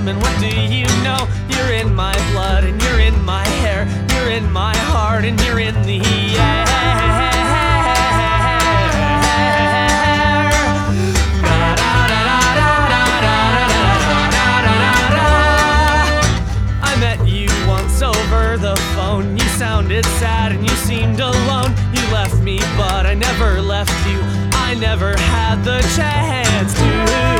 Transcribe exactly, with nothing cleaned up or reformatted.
am, and what do you know? You're in my blood, and you're in my hair, you're in my heart, and you're in the air. I met you once over the phone. You sounded sad and you seemed alone. You left me, but I never left you. I never had the chance to